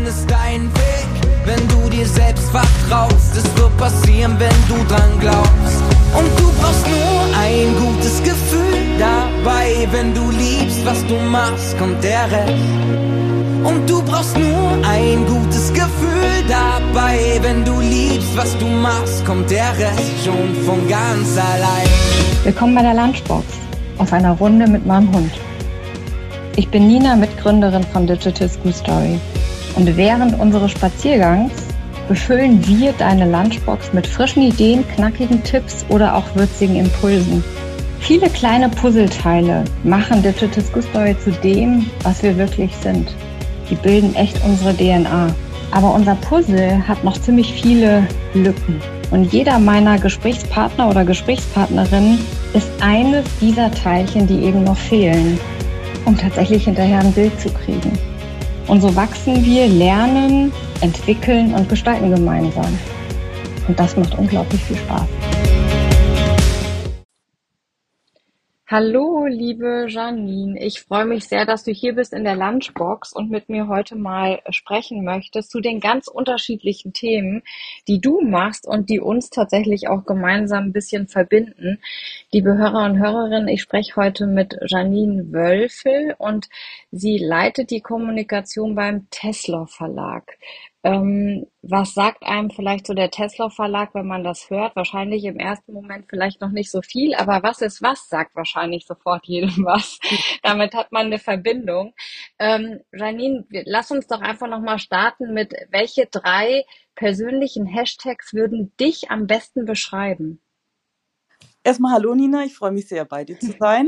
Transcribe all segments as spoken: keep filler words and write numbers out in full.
findest deinen Weg, wenn du dir selbst vertraust. Es wird passieren, wenn du dran glaubst. Und du brauchst nur ein gutes Gefühl dabei. Wenn du liebst, was du machst, kommt der Rest. Und du brauchst nur ein gutes Gefühl dabei. Wenn du liebst, was du machst, kommt der Rest schon von ganz allein. Willkommen bei der Lunchbox auf einer Runde mit meinem Hund. Ich bin Nina, Mitgründerin von Digital School Story. Und während unseres Spaziergangs befüllen wir deine Lunchbox mit frischen Ideen, knackigen Tipps oder auch würzigen Impulsen. Viele kleine Puzzleteile machen Digital School Story zu dem, was wir wirklich sind. Die bilden echt unsere D N A. Aber unser Puzzle hat noch ziemlich viele Lücken. Und jeder meiner Gesprächspartner oder Gesprächspartnerinnen ist eines dieser Teilchen, die eben noch fehlen, um tatsächlich hinterher ein Bild zu kriegen. Und so wachsen wir, lernen, entwickeln und gestalten gemeinsam. Und das macht unglaublich viel Spaß. Hallo, liebe Janine. Ich freue mich sehr, dass du hier bist in der Lunchbox und mit mir heute mal sprechen möchtest zu den ganz unterschiedlichen Themen, die du machst und die uns tatsächlich auch gemeinsam ein bisschen verbinden. Liebe Hörer und Hörerinnen, ich spreche heute mit Janine Wölfel und sie leitet die Kommunikation beim Tesla Verlag. Ähm, was sagt einem vielleicht so der Tesla Verlag, wenn man das hört? Wahrscheinlich im ersten Moment vielleicht noch nicht so viel, aber was ist was, sagt wahrscheinlich sofort jedem was. Damit hat man eine Verbindung. Ähm, Janine, lass uns doch einfach nochmal starten mit, welche drei persönlichen Hashtags würden dich am besten beschreiben? Erstmal hallo Nina, ich freue mich sehr, bei dir zu sein.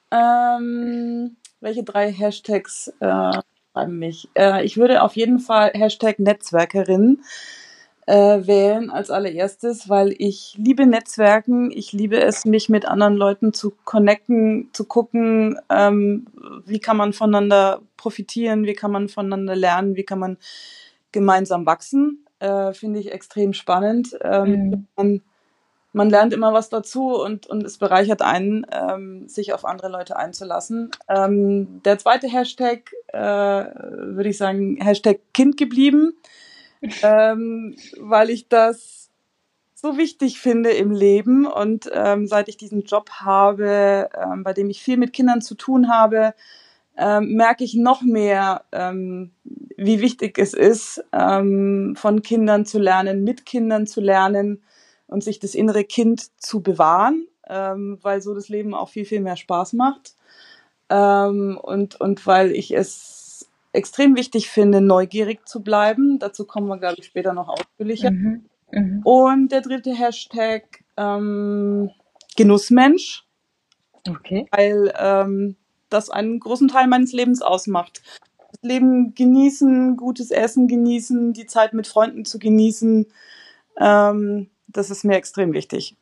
Ähm, welche drei Hashtags äh, schreiben mich? Äh, ich würde auf jeden Fall Hashtag Netzwerkerin äh, wählen als allererstes, weil ich liebe Netzwerken. Ich liebe es, mich mit anderen Leuten zu connecten, zu gucken, ähm, wie kann man voneinander profitieren, wie kann man voneinander lernen, wie kann man gemeinsam wachsen. Äh, finde ich extrem spannend. Ähm, Mhm. man, Man lernt immer was dazu und, und es bereichert einen, ähm, sich auf andere Leute einzulassen. Ähm, der zweite Hashtag, äh, würde ich sagen, Hashtag Kind geblieben, ähm, weil ich das so wichtig finde im Leben und ähm, seit ich diesen Job habe, ähm, bei dem ich viel mit Kindern zu tun habe, ähm, merke ich noch mehr, ähm, wie wichtig es ist, ähm, von Kindern zu lernen, mit Kindern zu lernen, und sich das innere Kind zu bewahren, ähm, weil so das Leben auch viel, viel mehr Spaß macht. Ähm, und, und weil ich es extrem wichtig finde, neugierig zu bleiben. Dazu kommen wir, glaube ich, später noch ausführlicher. Mhm. Mhm. Und der dritte Hashtag, ähm, Genussmensch, Okay. weil ähm, das einen großen Teil meines Lebens ausmacht. Das Leben genießen, gutes Essen genießen, die Zeit mit Freunden zu genießen, ähm, das ist mir extrem wichtig.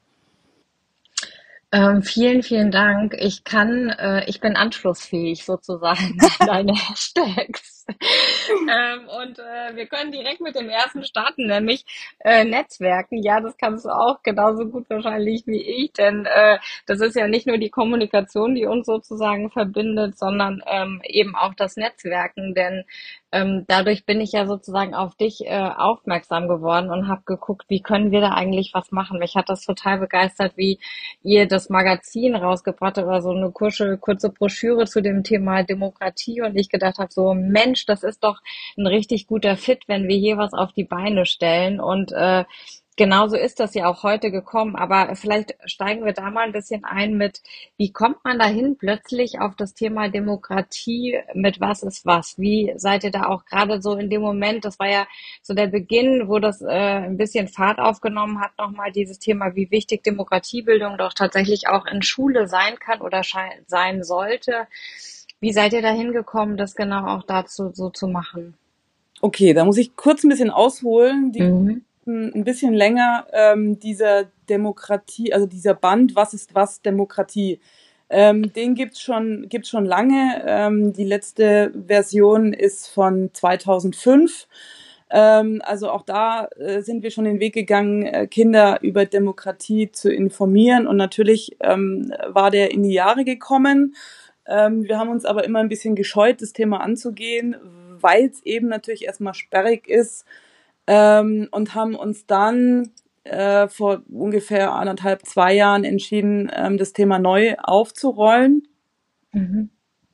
Ähm, vielen, vielen Dank. Ich kann, äh, ich bin anschlussfähig sozusagen an deine Hashtags. ähm, und äh, wir können direkt mit dem ersten starten, nämlich äh, Netzwerken. Ja, das kannst du auch genauso gut wahrscheinlich wie ich, denn äh, das ist ja nicht nur die Kommunikation, die uns sozusagen verbindet, sondern ähm, eben auch das Netzwerken, denn ähm, dadurch bin ich ja sozusagen auf dich äh, aufmerksam geworden und habe geguckt, wie können wir da eigentlich was machen. Mich hat das total begeistert, wie ihr das Magazin rausgebracht habt oder so eine kurze, kurze Broschüre zu dem Thema Demokratie und ich gedacht habe, so Mensch, das ist doch ein richtig guter Fit, wenn wir hier was auf die Beine stellen und äh, genauso ist das ja auch heute gekommen, aber vielleicht steigen wir da mal ein bisschen ein mit, wie kommt man dahin plötzlich auf das Thema Demokratie, mit was ist was? Wie seid ihr da auch gerade so in dem Moment, das war ja so der Beginn, wo das äh, ein bisschen Fahrt aufgenommen hat, nochmal dieses Thema, wie wichtig Demokratiebildung doch tatsächlich auch in Schule sein kann oder schei- sein sollte. Wie seid ihr da hingekommen, das genau auch dazu so zu machen? Okay, da muss ich kurz ein bisschen ausholen. Die Mhm. ein bisschen länger ähm, dieser Demokratie, also dieser Band, was ist was Demokratie? Ähm, den gibt's schon, gibt's schon lange. Ähm, die letzte Version ist von zweitausendfünf. Ähm, also auch da äh, sind wir schon den Weg gegangen, äh, Kinder über Demokratie zu informieren. Und natürlich ähm, war der in die Jahre gekommen. Ähm, wir haben uns aber immer ein bisschen gescheut, das Thema anzugehen, weil es eben natürlich erstmal sperrig ist, ähm, und haben uns dann äh, vor ungefähr anderthalb, zwei Jahren entschieden, ähm, das Thema neu aufzurollen. Mhm.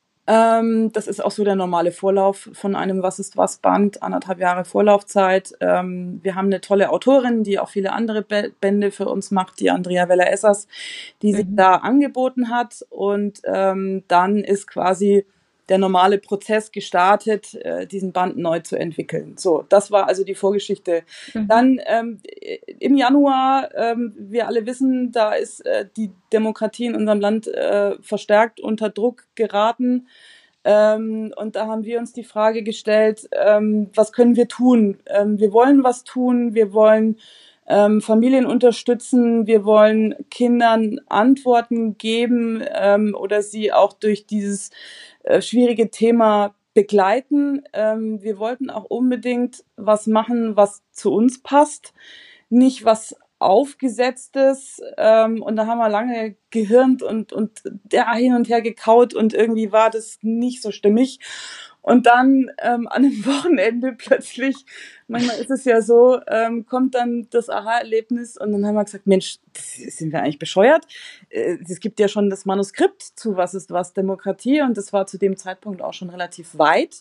Ähm, das ist auch so der normale Vorlauf von einem Was ist was Band, anderthalb Jahre Vorlaufzeit. Ähm, wir haben eine tolle Autorin, die auch viele andere Bä- Bände für uns macht, die Andrea Weller-Essers, die sich Mhm. da angeboten hat. Und ähm, dann ist quasi der normale Prozess gestartet, äh, diesen Band neu zu entwickeln. So, das war also die Vorgeschichte. Mhm. Dann ähm, im Januar, ähm, wir alle wissen, da ist äh, die Demokratie in unserem Land äh, verstärkt unter Druck geraten. Ähm, und da haben wir uns die Frage gestellt, ähm, was können wir tun? Ähm, wir wollen was tun, wir wollen ähm, Familien unterstützen, wir wollen Kindern Antworten geben ähm, oder sie auch durch dieses äh, schwierige Thema begleiten. Ähm, wir wollten auch unbedingt was machen, was zu uns passt, nicht was Aufgesetztes. Ähm, und da haben wir lange gehirnt und, und ja, hin und her gekaut und irgendwie war das nicht so stimmig. Und dann ähm, an einem Wochenende plötzlich, manchmal ist es ja so, ähm, kommt dann das Aha-Erlebnis und dann haben wir gesagt, Mensch, das, sind wir eigentlich bescheuert? Äh, Es gibt ja schon das Manuskript zu Was ist was Demokratie und das war zu dem Zeitpunkt auch schon relativ weit.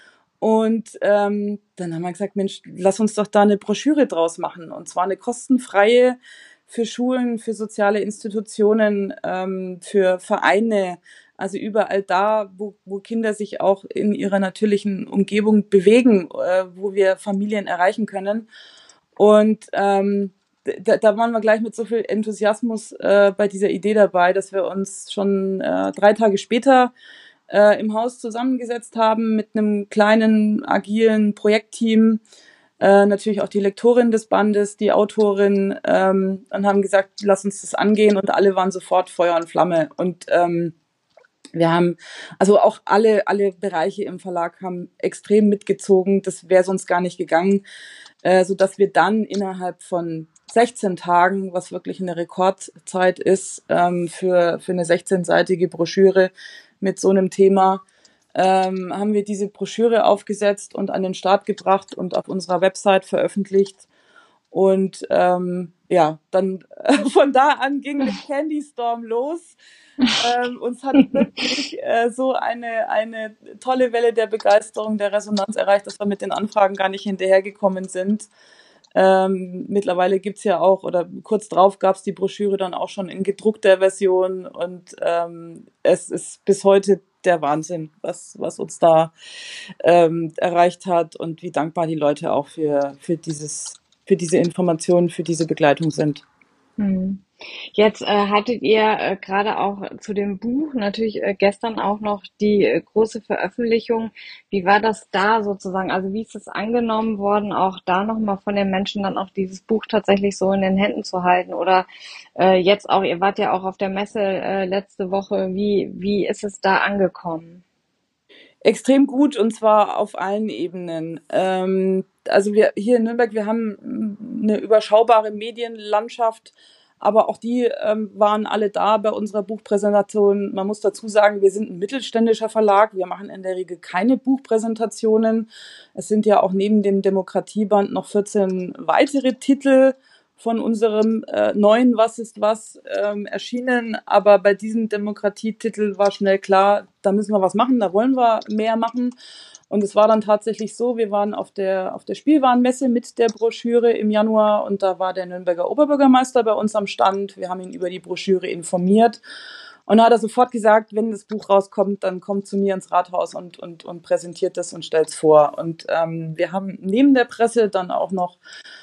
Und ähm, dann haben wir gesagt, Mensch, lass uns doch da eine Broschüre draus machen. Und zwar eine kostenfreie für Schulen, für soziale Institutionen, ähm, für Vereine, also überall da, wo, wo Kinder sich auch in ihrer natürlichen Umgebung bewegen, äh, wo wir Familien erreichen können. Und ähm, da, da waren wir gleich mit so viel Enthusiasmus äh, bei dieser Idee dabei, dass wir uns schon äh, drei Tage später äh, im Haus zusammengesetzt haben mit einem kleinen, agilen Projektteam, äh, natürlich auch die Lektorin des Bandes, die Autorin, ähm, und haben gesagt, lass uns das angehen und alle waren sofort Feuer und Flamme und ähm, wir haben, also auch alle, alle Bereiche im Verlag haben extrem mitgezogen, das wäre sonst gar nicht gegangen, äh, so dass wir dann innerhalb von sechzehn Tagen, was wirklich eine Rekordzeit ist, ähm, für, für eine sechzehnseitige Broschüre mit so einem Thema, ähm, haben wir diese Broschüre aufgesetzt und an den Start gebracht und auf unserer Website veröffentlicht. Und ähm, ja, dann äh, von da an ging der Candy Storm los. Ähm, uns hat wirklich äh, so eine, eine tolle Welle der Begeisterung, der Resonanz erreicht, dass wir mit den Anfragen gar nicht hinterhergekommen sind. Ähm, mittlerweile gibt's ja auch, oder kurz drauf gab's die Broschüre dann auch schon in gedruckter Version und ähm, es ist bis heute der Wahnsinn, was, was uns da ähm, erreicht hat und wie dankbar die Leute auch für, für, dieses, für diese Informationen, für diese Begleitung sind. Hm. Jetzt äh, hattet ihr äh, gerade auch zu dem Buch natürlich äh, gestern auch noch die äh, große Veröffentlichung. Wie war das da sozusagen? Also wie ist es angenommen worden, auch da nochmal von den Menschen dann auch dieses Buch tatsächlich so in den Händen zu halten? Oder äh, jetzt auch, ihr wart ja auch auf der Messe äh, letzte Woche, wie, wie ist es da angekommen? Extrem gut und zwar auf allen Ebenen. Ähm, also wir hier in Nürnberg, wir haben eine überschaubare Medienlandschaft, aber auch die ähm, waren alle da bei unserer Buchpräsentation. Man muss dazu sagen, wir sind ein mittelständischer Verlag. Wir machen in der Regel keine Buchpräsentationen. Es sind ja auch neben dem Demokratieband noch vierzehn weitere Titel von unserem äh, neuen Was ist was ähm, erschienen. Aber bei diesem Demokratietitel war schnell klar, da müssen wir was machen, da wollen wir mehr machen. Und es war dann tatsächlich so, wir waren auf der, auf der Spielwarenmesse mit der Broschüre im Januar und da war der Nürnberger Oberbürgermeister bei uns am Stand. Wir haben ihn über die Broschüre informiert. Und da hat er sofort gesagt, wenn das Buch rauskommt, dann kommt zu mir ins Rathaus und, und, und präsentiert das und stellt es vor. Und ähm, wir haben neben der Presse dann auch noch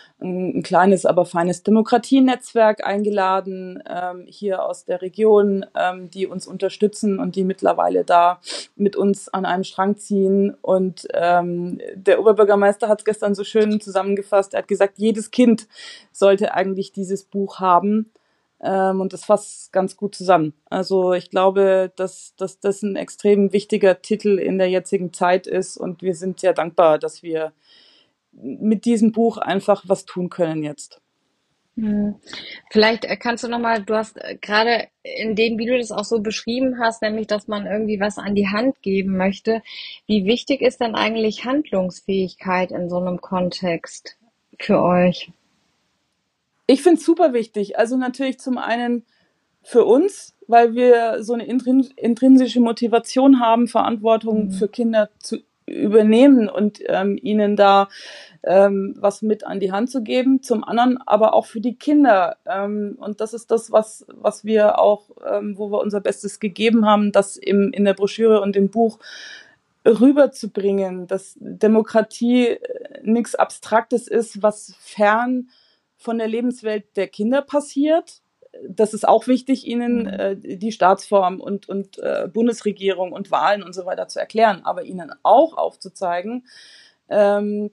ein kleines, aber feines Demokratienetzwerk eingeladen, ähm, hier aus der Region, ähm, die uns unterstützen und die mittlerweile da mit uns an einem Strang ziehen. Und ähm, der Oberbürgermeister hat es gestern so schön zusammengefasst. Er hat gesagt, jedes Kind sollte eigentlich dieses Buch haben. Ähm, und das fasst ganz gut zusammen. Also ich glaube, dass, dass das ein extrem wichtiger Titel in der jetzigen Zeit ist. Und wir sind sehr dankbar, dass wir mit diesem Buch einfach was tun können jetzt. Hm. Vielleicht äh, kannst du nochmal, du hast äh, gerade in dem, wie du das auch so beschrieben hast, nämlich, dass man irgendwie was an die Hand geben möchte. Wie wichtig ist denn eigentlich Handlungsfähigkeit in so einem Kontext für euch? Ich finde es super wichtig. Also natürlich zum einen für uns, weil wir so eine intrin intrinsische Motivation haben, Verantwortung Hm. für Kinder zu übernehmen und ähm, ihnen da ähm, was mit an die Hand zu geben. Zum anderen aber auch für die Kinder. Ähm, und das ist das, was, was wir auch, ähm, wo wir unser Bestes gegeben haben, das im, in der Broschüre und im Buch rüberzubringen, dass Demokratie nichts Abstraktes ist, was fern von der Lebenswelt der Kinder passiert. Das ist auch wichtig, ihnen Hm. äh, die Staatsform und, und äh, Bundesregierung und Wahlen und so weiter zu erklären, aber ihnen auch aufzuzeigen, ähm,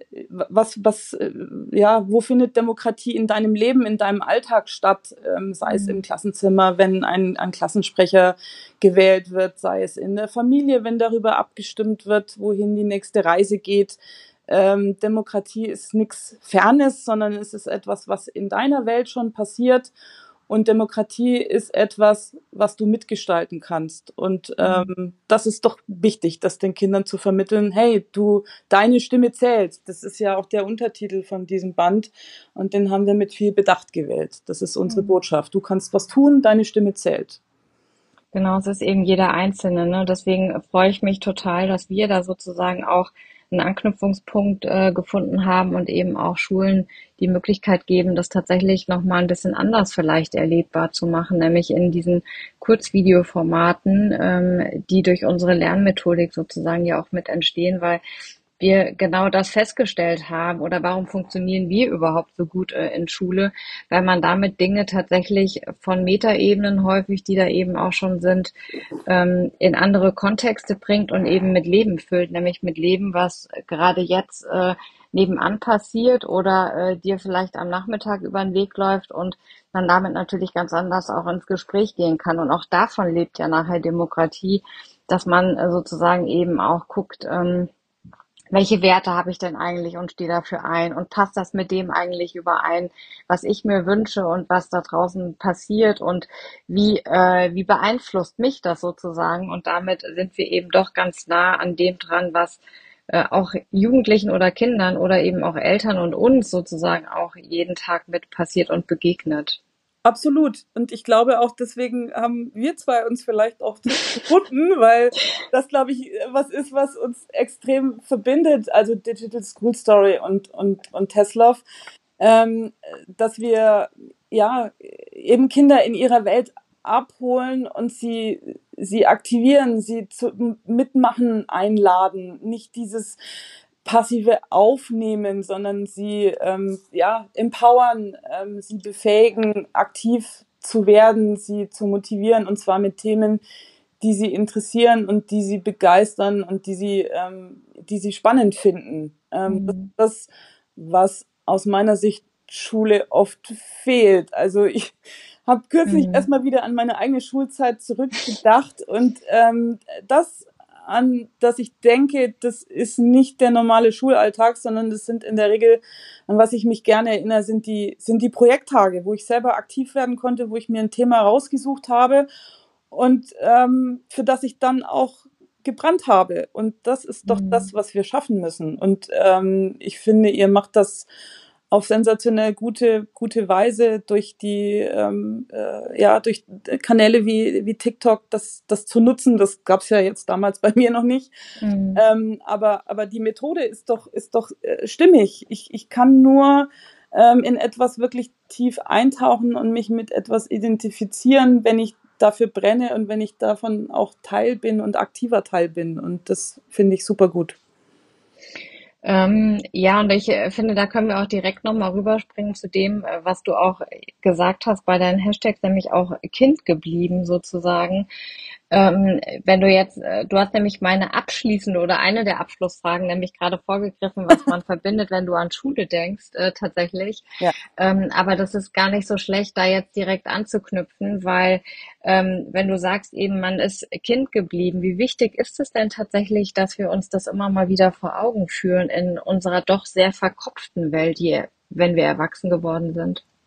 was, was, äh, ja, wo findet Demokratie in deinem Leben, in deinem Alltag statt, ähm, sei es im Hm. Klassenzimmer, wenn ein, ein Klassensprecher gewählt wird, sei es in der Familie, wenn darüber abgestimmt wird, wohin die nächste Reise geht. Ähm, Demokratie ist nichts Fernes, sondern es ist etwas, was in deiner Welt schon passiert. Und Demokratie ist etwas, was du mitgestalten kannst. Und Hm. ähm, das ist doch wichtig, das den Kindern zu vermitteln. Hey, du, deine Stimme zählt. Das ist ja auch der Untertitel von diesem Band. Und den haben wir mit viel Bedacht gewählt. Das ist unsere Hm. Botschaft. Du kannst was tun, deine Stimme zählt. Genau, es ist eben jeder Einzelne, ne? Deswegen freue ich mich total, dass wir da sozusagen auch einen Anknüpfungspunkt äh, gefunden haben und eben auch Schulen die Möglichkeit geben, das tatsächlich noch mal ein bisschen anders vielleicht erlebbar zu machen, nämlich in diesen Kurzvideoformaten, ähm, die durch unsere Lernmethodik sozusagen ja auch mit entstehen, weil wir genau das festgestellt haben oder warum funktionieren wir überhaupt so gut äh, in Schule, weil man damit Dinge tatsächlich von Metaebenen häufig, die da eben auch schon sind, ähm, in andere Kontexte bringt und eben mit Leben füllt, nämlich mit Leben, was gerade jetzt äh, nebenan passiert oder äh, dir vielleicht am Nachmittag über den Weg läuft und man damit natürlich ganz anders auch ins Gespräch gehen kann. Und auch davon lebt ja nachher Demokratie, dass man äh, sozusagen eben auch guckt, ähm, welche Werte habe ich denn eigentlich und stehe dafür ein und passt das mit dem eigentlich überein, was ich mir wünsche und was da draußen passiert und wie, äh, wie beeinflusst mich das sozusagen? Und damit sind wir eben doch ganz nah an dem dran, was äh, auch Jugendlichen oder Kindern oder eben auch Eltern und uns sozusagen auch jeden Tag mit passiert und begegnet. Absolut. Und ich glaube auch, deswegen haben wir zwei uns vielleicht auch gefunden, weil das, glaube ich, was ist, was uns extrem verbindet, also Digital School Story und, und, und Teslov, ähm, dass wir ja eben Kinder in ihrer Welt abholen und sie, sie aktivieren, sie zu mitmachen einladen, nicht dieses passive Aufnehmen, sondern sie ähm, ja, empowern, ähm, sie befähigen, aktiv zu werden, sie zu motivieren und zwar mit Themen, die sie interessieren und die sie begeistern und die sie, ähm, die sie spannend finden. Ähm, das Hm. ist das, was aus meiner Sicht Schule oft fehlt. Also ich habe kürzlich Hm. erstmal wieder an meine eigene Schulzeit zurückgedacht und ähm, das an, dass ich denke, das ist nicht der normale Schulalltag, sondern das sind in der Regel, an was ich mich gerne erinnere, sind die, sind die Projekttage, wo ich selber aktiv werden konnte, wo ich mir ein Thema rausgesucht habe und ähm, für das ich dann auch gebrannt habe. Und das ist doch Hm. das, was wir schaffen müssen. Und ähm, ich finde, ihr macht das auf sensationell gute, gute Weise durch die, ähm, äh, ja, durch Kanäle wie, wie TikTok, das, das zu nutzen. Das gab es ja jetzt damals bei mir noch nicht. Hm. Ähm, aber, aber die Methode ist doch, ist doch äh, stimmig. Ich, ich kann nur ähm, in etwas wirklich tief eintauchen und mich mit etwas identifizieren, wenn ich dafür brenne und wenn ich davon auch Teil bin und aktiver Teil bin. Und das finde ich super gut. Ähm, ja, und ich äh, finde, da können wir auch direkt nochmal rüberspringen zu dem, äh, was du auch gesagt hast bei deinen Hashtags, nämlich auch Kind geblieben sozusagen. Ähm, wenn du jetzt, äh, du hast nämlich meine abschließende oder eine der Abschlussfragen nämlich gerade vorgegriffen, was man verbindet, wenn du an Schule denkst, äh, tatsächlich. Ja. Ähm, aber das ist gar nicht so schlecht, da jetzt direkt anzuknüpfen, weil ähm, wenn du sagst eben, man ist Kind geblieben, wie wichtig ist es denn tatsächlich, dass wir uns das immer mal wieder vor Augen führen in unserer doch sehr verkopften Welt, die, wenn wir erwachsen geworden sind?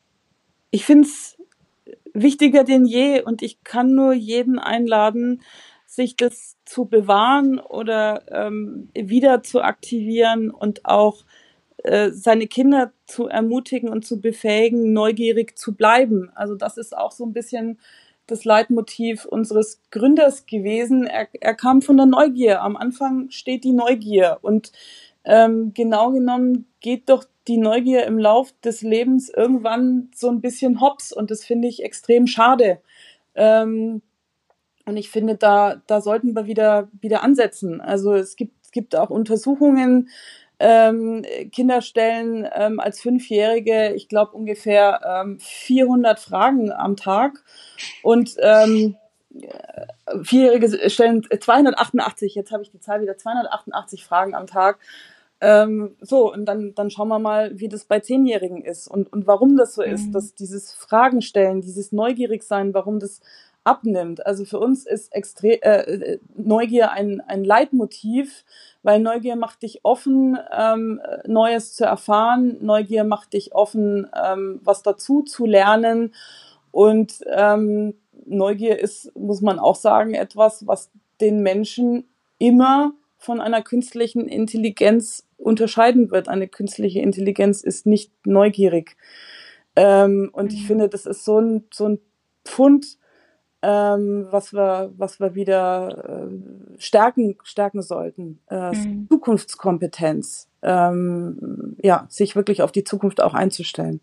ich finde es wichtiger denn je und ich kann nur jeden einladen, sich das zu bewahren oder ähm, wieder zu aktivieren und auch äh, seine Kinder zu ermutigen und zu befähigen, neugierig zu bleiben. Also das ist auch so ein bisschen das Leitmotiv unseres Gründers gewesen. Er, er kam von der Neugier. Am Anfang steht die Neugier und ähm, genau genommen geht doch die Neugier im Lauf des Lebens irgendwann so ein bisschen hops und das finde ich extrem schade. Ähm, und ich finde, da, da sollten wir wieder, wieder ansetzen. Also es gibt, es gibt auch Untersuchungen, ähm, Kinder stellen ähm, als Fünfjährige, ich glaube, ungefähr ähm, vierhundert Fragen am Tag und ähm, Vierjährige stellen zweihundertachtundachtzig, jetzt habe ich die Zahl wieder, zweihundertachtundachtzig Fragen am Tag. Ähm, so, und dann, dann schauen wir mal, wie das bei Zehnjährigen ist und, und warum das so ist, Mhm. dass dieses Fragen stellen, dieses Neugierigsein, warum das abnimmt. Also für uns ist extrem äh, Neugier ein, ein Leitmotiv, weil Neugier macht dich offen, ähm, Neues zu erfahren. Neugier macht dich offen, ähm, was dazu zu lernen. Und ähm, Neugier ist, muss man auch sagen, etwas, was den Menschen immer von einer künstlichen Intelligenz unterscheiden wird. Eine künstliche Intelligenz ist nicht neugierig. Ähm, und ich Mhm. finde, das ist so ein, so ein Pfund, ähm, was wir, was wir wieder äh, stärken, stärken sollten. Äh, Mhm. Zukunftskompetenz. Ähm, ja, sich wirklich auf die Zukunft auch einzustellen.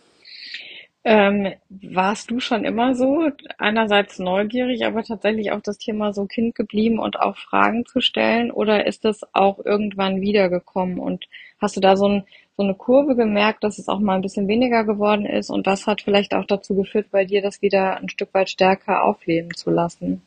Ähm, warst du schon immer so, einerseits neugierig, aber tatsächlich auch das Thema so Kind geblieben und auch Fragen zu stellen? Oder ist das auch irgendwann wiedergekommen? Und hast du da so ein, so eine Kurve gemerkt, dass es auch mal ein bisschen weniger geworden ist? Und was hat vielleicht auch dazu geführt, bei dir das wieder ein Stück weit stärker aufleben zu lassen?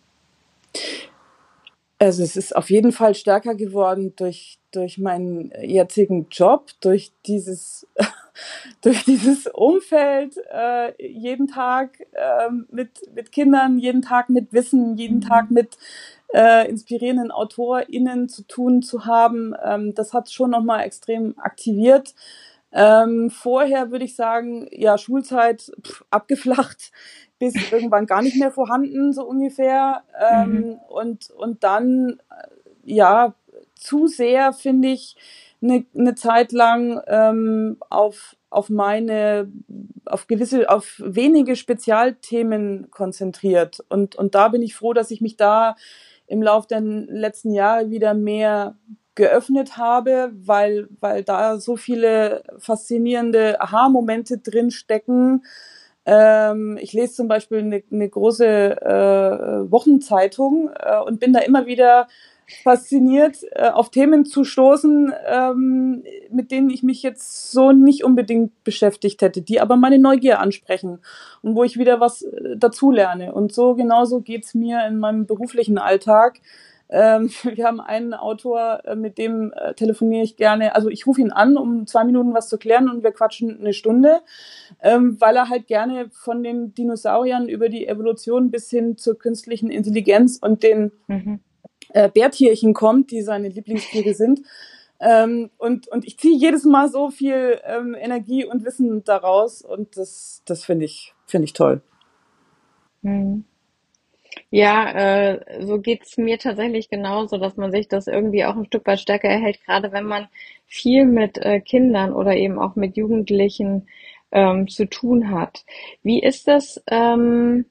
Also es ist auf jeden Fall stärker geworden durch, durch meinen jetzigen Job, durch dieses, durch dieses Umfeld, äh, jeden Tag äh, mit, mit Kindern, jeden Tag mit Wissen, jeden Mhm. Tag mit äh, inspirierenden AutorInnen zu tun zu haben. Ähm, das hat schon nochmal extrem aktiviert. Ähm, vorher würde ich sagen, ja, Schulzeit pff, abgeflacht, bis irgendwann gar nicht mehr vorhanden, so ungefähr. Mhm. Ähm, und, und dann, äh, ja, zu sehr, finde ich, eine, eine Zeit lang ähm, auf, auf meine, auf gewisse, auf wenige Spezialthemen konzentriert. Und, und da bin ich froh, dass ich mich da im Laufe der letzten Jahre wieder mehr geöffnet habe, weil, weil da so viele faszinierende Aha-Momente drin stecken. Ähm, ich lese zum Beispiel eine, eine große äh, Wochenzeitung äh, und bin da immer wieder fasziniert, äh, auf Themen zu stoßen, ähm, mit denen ich mich jetzt so nicht unbedingt beschäftigt hätte, die aber meine Neugier ansprechen und wo ich wieder was äh, dazulerne. Und so genauso geht's mir in meinem beruflichen Alltag. Ähm, wir haben einen Autor, äh, mit dem äh, telefoniere ich gerne. Also ich rufe ihn an, um zwei Minuten was zu klären und wir quatschen eine Stunde, ähm, weil er halt gerne von den Dinosauriern über die Evolution bis hin zur künstlichen Intelligenz und den Mhm. äh, Bärtierchen kommt, die seine Lieblingstiere sind. Ähm, und, und ich ziehe jedes Mal so viel ähm, Energie und Wissen daraus und das, das finde ich, finde ich toll. Mhm. Ja, äh, so geht's mir tatsächlich genauso, dass man sich das irgendwie auch ein Stück weit stärker erhält, gerade wenn man viel mit äh, Kindern oder eben auch mit Jugendlichen ähm, zu tun hat. Wie ist das? Ähm,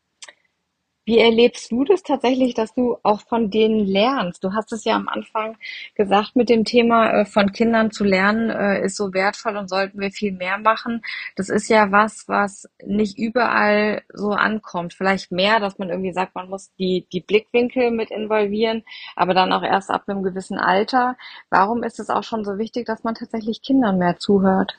wie erlebst du das tatsächlich, dass du auch von denen lernst? Du hast es ja am Anfang gesagt, mit dem Thema äh, von Kindern zu lernen äh, ist so wertvoll und sollten wir viel mehr machen. Das ist ja was, was nicht überall so ankommt. Vielleicht mehr, dass man irgendwie sagt, man muss die, die Blickwinkel mit involvieren, aber dann auch erst ab einem gewissen Alter. Warum ist es auch schon so wichtig, dass man tatsächlich Kindern mehr zuhört?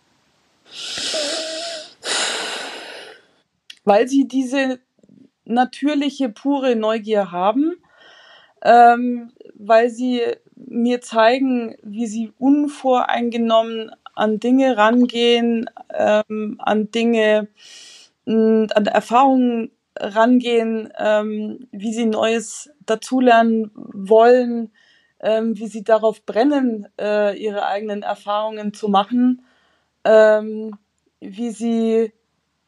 Weil sie diese natürliche, pure Neugier haben, ähm, weil sie mir zeigen, wie sie unvoreingenommen an Dinge rangehen, ähm, an Dinge, mh, an Erfahrungen rangehen, ähm, wie sie Neues dazulernen wollen, ähm, wie sie darauf brennen, äh, ihre eigenen Erfahrungen zu machen, ähm, wie sie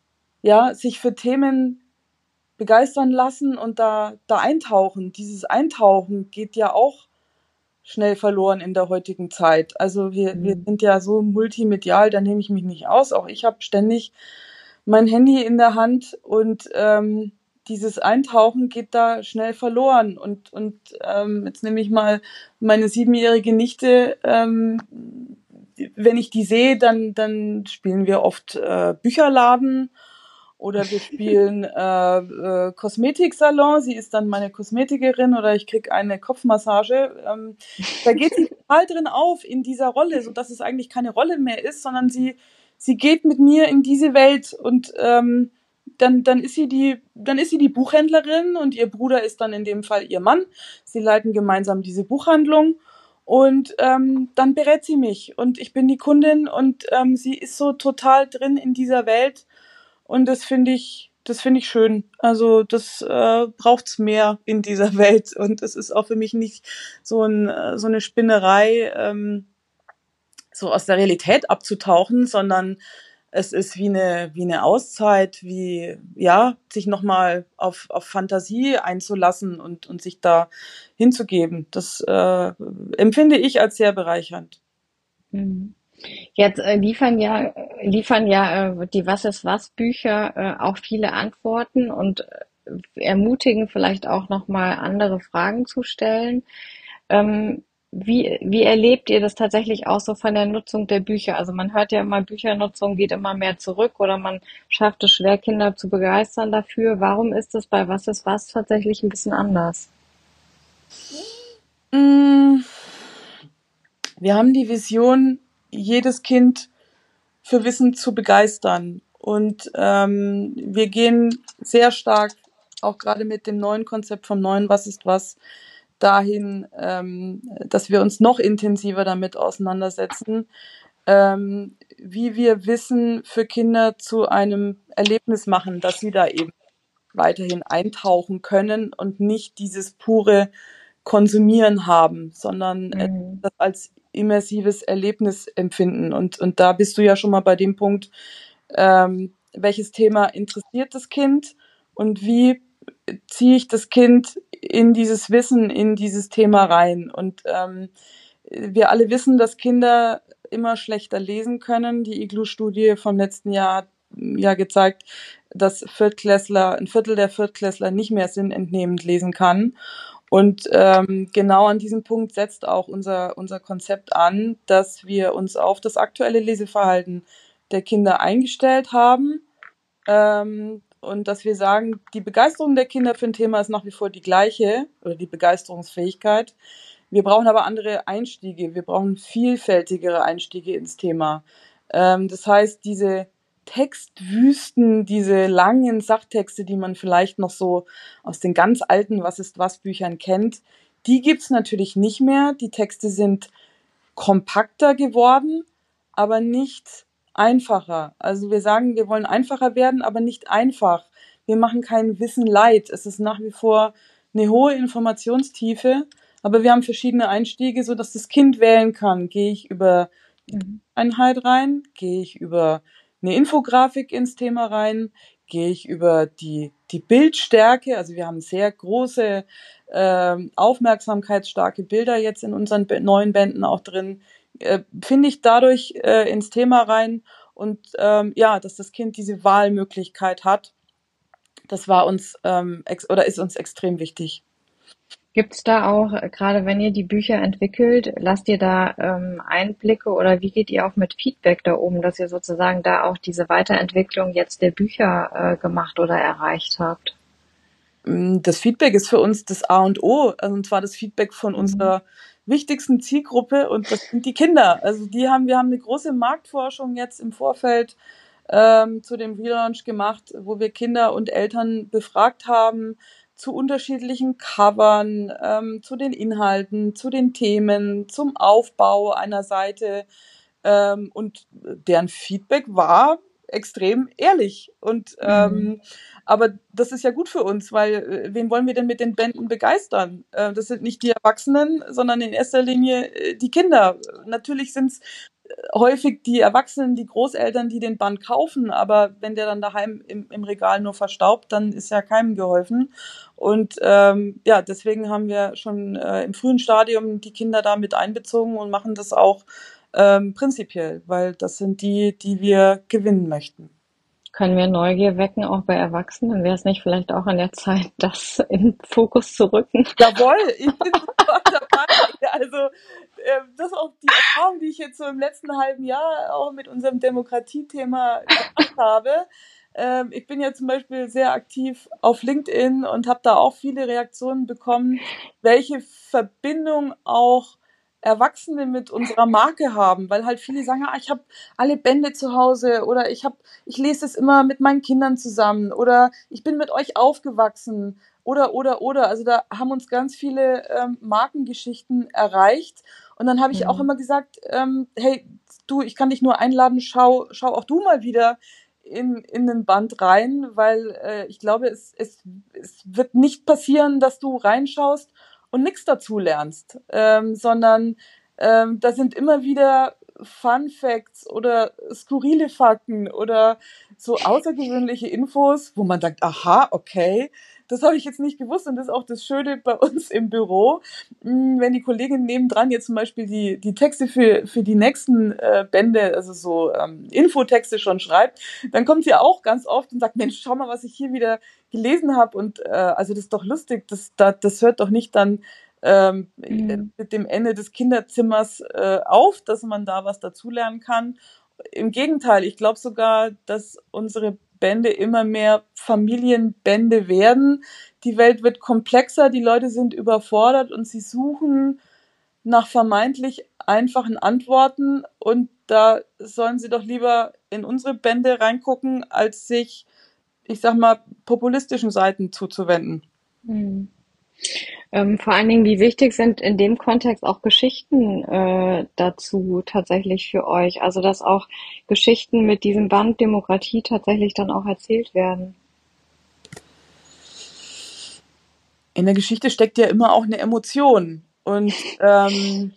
ja, sich für Themen begeistern lassen und da, da eintauchen. Dieses Eintauchen geht ja auch schnell verloren in der heutigen Zeit. Also wir, mhm. wir sind ja so multimedial, da nehme ich mich nicht aus. Auch ich habe ständig mein Handy in der Hand und ähm, dieses Eintauchen geht da schnell verloren. Und, und ähm, jetzt nehme ich mal meine siebenjährige Nichte. Ähm, wenn ich die sehe, dann, dann spielen wir oft äh, Bücherladen oder wir spielen äh, äh, Kosmetiksalon. Sie ist dann meine Kosmetikerin oder ich krieg eine Kopfmassage. Ähm, da geht sie total drin auf in dieser Rolle, so dass es eigentlich keine Rolle mehr ist, sondern sie sie geht mit mir in diese Welt und ähm, dann dann ist sie die dann ist sie die Buchhändlerin und ihr Bruder ist dann in dem Fall ihr Mann. Sie leiten gemeinsam diese Buchhandlung. Und ähm, dann berät sie mich und ich bin die Kundin und ähm, sie ist so total drin in dieser Welt und das finde ich, das finde ich schön. Also das äh, braucht's mehr in dieser Welt und es ist auch für mich nicht so, ein, so eine Spinnerei, ähm, so aus der Realität abzutauchen, sondern es ist wie eine, wie eine Auszeit, wie, ja, sich nochmal auf, auf Fantasie einzulassen und, und sich da hinzugeben. Das äh, empfinde ich als sehr bereichernd. Jetzt äh, liefern ja, liefern ja äh, die Was ist was Bücher äh, auch viele Antworten und äh, ermutigen vielleicht auch nochmal andere Fragen zu stellen. Ähm, Wie, wie erlebt ihr das tatsächlich auch so von der Nutzung der Bücher? Also man hört ja immer, Büchernutzung geht immer mehr zurück oder man schafft es schwer, Kinder zu begeistern dafür. Warum ist das bei Was ist was tatsächlich ein bisschen anders? Wir haben die Vision, jedes Kind für Wissen zu begeistern. Und ähm, wir gehen sehr stark, auch gerade mit dem neuen Konzept vom neuen Was ist was, dahin, ähm, dass wir uns noch intensiver damit auseinandersetzen, ähm, wie wir Wissen für Kinder zu einem Erlebnis machen, dass sie da eben weiterhin eintauchen können und nicht dieses pure Konsumieren haben, sondern mhm. das als immersives Erlebnis empfinden. Und, und da bist du ja schon mal bei dem Punkt, ähm, welches Thema interessiert das Kind und wie ziehe ich das Kind in dieses Wissen, in dieses Thema rein. Und ähm, wir alle wissen, dass Kinder immer schlechter lesen können. Die Iglu-Studie vom letzten Jahr hat ja gezeigt, dass Viertklässler, ein Viertel der Viertklässler nicht mehr sinnentnehmend lesen kann. Und ähm, genau an diesem Punkt setzt auch unser, unser Konzept an, dass wir uns auf das aktuelle Leseverhalten der Kinder eingestellt haben ähm, und dass wir sagen, die Begeisterung der Kinder für ein Thema ist nach wie vor die gleiche oder die Begeisterungsfähigkeit. Wir brauchen aber andere Einstiege, wir brauchen vielfältigere Einstiege ins Thema. Ähm, das heißt, diese Textwüsten, diese langen Sachtexte, die man vielleicht noch so aus den ganz alten Was ist was Büchern kennt, die gibt's natürlich nicht mehr. Die Texte sind kompakter geworden, aber nicht einfacher. Also wir sagen, wir wollen einfacher werden, aber nicht einfach. Wir machen kein Wissen light. Es ist nach wie vor eine hohe Informationstiefe, aber wir haben verschiedene Einstiege, so dass das Kind wählen kann. Gehe ich über die Einheit rein? Gehe ich über eine Infografik ins Thema rein? Gehe ich über die, die Bildstärke? Also wir haben sehr große, äh, aufmerksamkeitsstarke Bilder jetzt in unseren neuen Bänden auch drin. Äh, finde ich dadurch äh, ins Thema rein und ähm, ja, dass das Kind diese Wahlmöglichkeit hat, das war uns ähm, ex- oder ist uns extrem wichtig. Gibt es da auch, gerade wenn ihr die Bücher entwickelt, lasst ihr da ähm, Einblicke oder wie geht ihr auch mit Feedback da um, dass ihr sozusagen da auch diese Weiterentwicklung jetzt der Bücher äh, gemacht oder erreicht habt? Das Feedback ist für uns das A und O, also und zwar das Feedback von mhm. unserer wichtigsten Zielgruppe und das sind die Kinder. Also die haben, wir haben eine große Marktforschung jetzt im Vorfeld ähm, zu dem Relaunch gemacht, wo wir Kinder und Eltern befragt haben zu unterschiedlichen Covern, ähm, zu den Inhalten, zu den Themen, zum Aufbau einer Seite ähm, und deren Feedback war extrem ehrlich und ähm, mhm. aber das ist ja gut für uns, weil äh, wen wollen wir denn mit den Bänden begeistern? Äh, das sind nicht die Erwachsenen, sondern in erster Linie äh, die Kinder. Natürlich sind es häufig die Erwachsenen, die Großeltern, die den Band kaufen, aber wenn der dann daheim im, im Regal nur verstaubt, dann ist ja keinem geholfen. Und ähm, ja, deswegen haben wir schon äh, im frühen Stadium die Kinder da mit einbezogen und machen das auch ähm, prinzipiell, weil das sind die, die wir gewinnen möchten. Können wir Neugier wecken, auch bei Erwachsenen? Wäre es nicht vielleicht auch an der Zeit, das in den Fokus zu rücken? Jawohl, ich bin sofort dabei. Also äh, das ist auch die Erfahrung, die ich jetzt so im letzten halben Jahr auch mit unserem Demokratiethema gemacht habe. Ähm, ich bin ja zum Beispiel sehr aktiv auf LinkedIn und habe da auch viele Reaktionen bekommen, welche Verbindung auch Erwachsene mit unserer Marke haben, weil halt viele sagen, ah, ich habe alle Bände zu Hause oder ich habe, ich lese es immer mit meinen Kindern zusammen oder ich bin mit euch aufgewachsen oder oder oder. Also da haben uns ganz viele ähm, Markengeschichten erreicht und dann habe ich auch Mhm. immer gesagt, ähm, hey du, ich kann dich nur einladen, schau schau auch du mal wieder in in den Band rein, weil äh, ich glaube, es es es wird nicht passieren, dass du reinschaust und nichts dazu lernst, ähm, sondern ähm, da sind immer wieder Fun Facts oder skurrile Fakten oder so außergewöhnliche Infos, wo man sagt, aha, okay, das habe ich jetzt nicht gewusst und das ist auch das Schöne bei uns im Büro. Wenn die Kollegin nebendran jetzt zum Beispiel die, die Texte für, für die nächsten äh, Bände, also so ähm, Infotexte schon schreibt, dann kommt sie auch ganz oft und sagt, Mensch, schau mal, was ich hier wieder gelesen habe und äh, also das ist doch lustig, das, das, das hört doch nicht dann ähm, Mhm. mit dem Ende des Kinderzimmers äh, auf, dass man da was dazulernen kann. Im Gegenteil, ich glaube sogar, dass unsere Bände immer mehr Familienbände werden. Die Welt wird komplexer, die Leute sind überfordert und sie suchen nach vermeintlich einfachen Antworten und da sollen sie doch lieber in unsere Bände reingucken, als sich, ich sag mal, populistischen Seiten zuzuwenden. Mhm. Ähm, vor allen Dingen, wie wichtig sind in dem Kontext auch Geschichten äh, dazu tatsächlich für euch? Also, dass auch Geschichten mit diesem Band Demokratie tatsächlich dann auch erzählt werden. In der Geschichte steckt ja immer auch eine Emotion und ähm,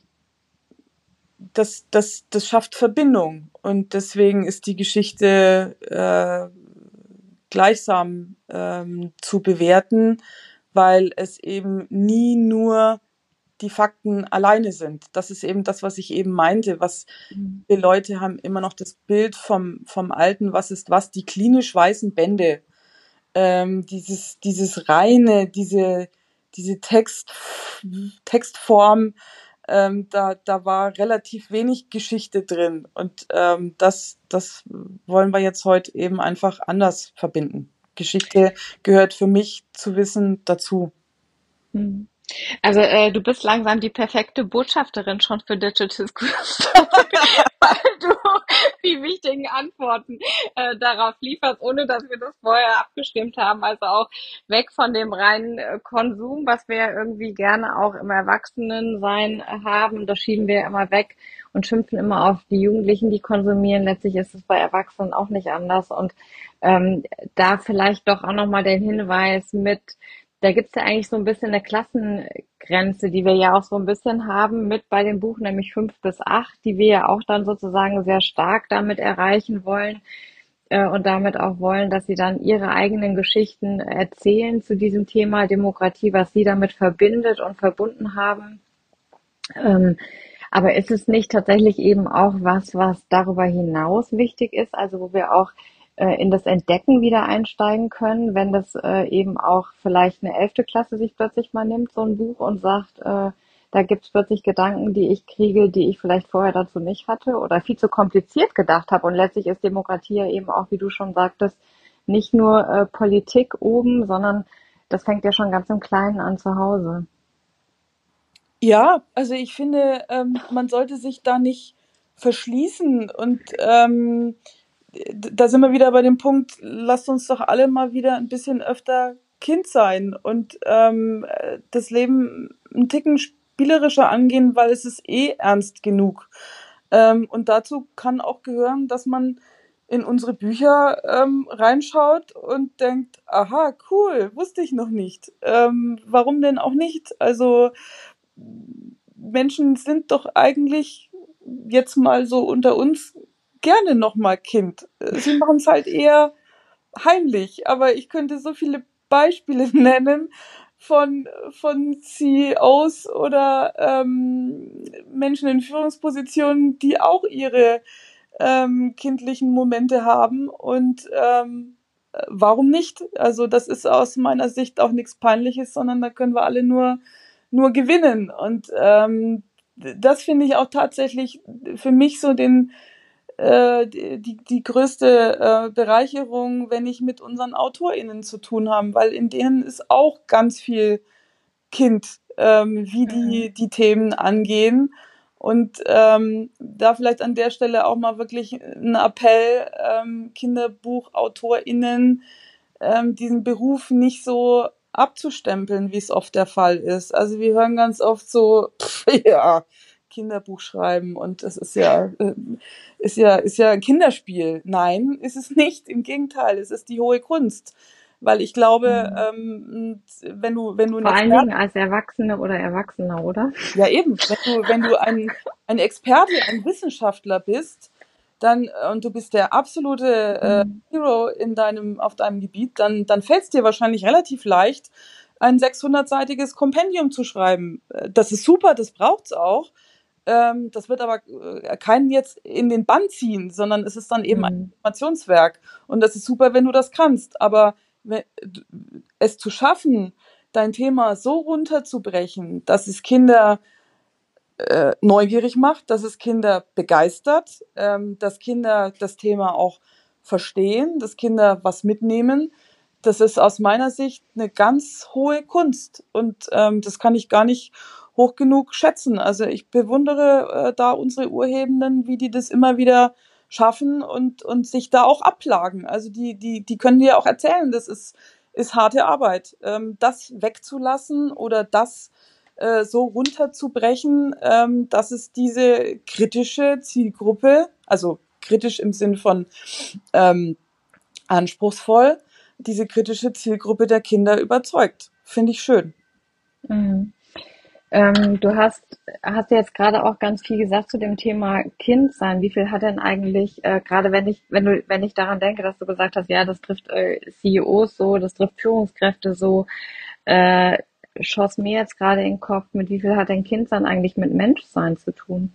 das, das, das schafft Verbindung und deswegen ist die Geschichte äh, gleichsam ähm, zu bewerten, weil es eben nie nur die Fakten alleine sind. Das ist eben das, was ich eben meinte, was Mhm. die Leute haben immer noch das Bild vom, vom Alten, was ist was, die klinisch weißen Bände, ähm, dieses, dieses reine, diese, diese Text, Textform, ähm, da, da war relativ wenig Geschichte drin. Und ähm, das, das wollen wir jetzt heute eben einfach anders verbinden. Geschichte gehört für mich zu wissen dazu. Mhm. Also äh, du bist langsam die perfekte Botschafterin schon für Digital Schools, weil du die wichtigen Antworten äh, darauf lieferst, ohne dass wir das vorher abgestimmt haben. Also auch weg von dem reinen äh, Konsum, was wir ja irgendwie gerne auch im Erwachsenensein äh, haben. Das schieben wir ja immer weg und schimpfen immer auf die Jugendlichen, die konsumieren. Letztlich ist es bei Erwachsenen auch nicht anders. Und ähm, da vielleicht doch auch nochmal den Hinweis mit, da gibt's ja eigentlich so ein bisschen eine Klassengrenze, die wir ja auch so ein bisschen haben mit bei dem Buch, nämlich fünf bis acht, die wir ja auch dann sozusagen sehr stark damit erreichen wollen äh, und damit auch wollen, dass sie dann ihre eigenen Geschichten erzählen zu diesem Thema Demokratie, was sie damit verbindet und verbunden haben. Ähm, aber ist es nicht tatsächlich eben auch was, was darüber hinaus wichtig ist, also wo wir auch äh, in das Entdecken wieder einsteigen können, wenn das äh, eben auch vielleicht eine elfte Klasse sich plötzlich mal nimmt, so ein Buch und sagt, äh, da gibt's plötzlich Gedanken, die ich kriege, die ich vielleicht vorher dazu nicht hatte oder viel zu kompliziert gedacht habe. Und letztlich ist Demokratie ja eben auch, wie du schon sagtest, nicht nur äh, Politik oben, sondern das fängt ja schon ganz im Kleinen an zu Hause. Ja, also ich finde, ähm, man sollte sich da nicht verschließen und ähm, d- da sind wir wieder bei dem Punkt, lasst uns doch alle mal wieder ein bisschen öfter Kind sein und ähm, äh, das Leben einen Ticken spielerischer angehen, weil es ist eh ernst genug. Ähm, und dazu kann auch gehören, dass man in unsere Bücher ähm, reinschaut und denkt, aha, cool, wusste ich noch nicht. Ähm, warum denn auch nicht? Also Menschen sind doch eigentlich jetzt mal so unter uns gerne nochmal Kind. Sie machen es halt eher heimlich, aber ich könnte so viele Beispiele nennen von, von C E Os oder ähm, Menschen in Führungspositionen, die auch ihre ähm, kindlichen Momente haben und ähm, warum nicht? Also das ist aus meiner Sicht auch nichts Peinliches, sondern da können wir alle nur, nur gewinnen. Und ähm, das finde ich auch tatsächlich für mich so den äh, die, die größte äh, Bereicherung, wenn ich mit unseren AutorInnen zu tun habe, weil in denen ist auch ganz viel Kind, ähm, wie die die Themen angehen. Und ähm, da vielleicht an der Stelle auch mal wirklich ein Appell, ähm, KinderbuchautorInnen, ähm, diesen Beruf nicht so abzustempeln, wie es oft der Fall ist. Also wir hören ganz oft so, pff, ja, Kinderbuch schreiben und das ist ja, äh, ist ja, ist ja ein Kinderspiel. Nein, ist es nicht. Im Gegenteil, es ist die hohe Kunst. Weil ich glaube, Mhm. ähm, wenn du, wenn du ein Vor allen Experte, Dingen als Erwachsene oder Erwachsener, oder? ja eben, wenn du, wenn du ein, ein Experte, ein Wissenschaftler bist, dann, und du bist der absolute äh, Mhm. Hero in deinem, auf deinem Gebiet, dann, dann fällt es dir wahrscheinlich relativ leicht, ein sechshundertseitiges Kompendium zu schreiben. Äh, Das ist super, das braucht's auch. Ähm, das wird aber äh, keinen jetzt in den Bann ziehen, sondern es ist dann eben ein Mhm. Informationswerk. Und das ist super, wenn du das kannst. Aber we- es zu schaffen, dein Thema so runterzubrechen, dass es Kinder äh, neugierig macht, dass es Kinder begeistert, ähm, dass Kinder das Thema auch verstehen, dass Kinder was mitnehmen. Das ist aus meiner Sicht eine ganz hohe Kunst und ähm, das kann ich gar nicht hoch genug schätzen. Also ich bewundere äh, da unsere Urhebenden, wie die das immer wieder schaffen und und sich da auch abplagen. Also die die die können dir auch erzählen, das ist ist harte Arbeit. Ähm, das wegzulassen oder das äh, so runterzubrechen, ähm, dass es diese kritische Zielgruppe, also kritisch im Sinn von ähm, anspruchsvoll, diese kritische Zielgruppe der Kinder überzeugt. Finde ich schön. Mhm. Ähm, du hast, hast ja jetzt gerade auch ganz viel gesagt zu dem Thema Kind sein. Wie viel hat denn eigentlich, äh, gerade wenn ich, wenn du, wenn ich daran denke, dass du gesagt hast, ja, das trifft äh, C E Os so, das trifft Führungskräfte so, äh, schoss mir jetzt gerade in den Kopf, mit wie viel hat denn Kind sein eigentlich mit Menschsein zu tun?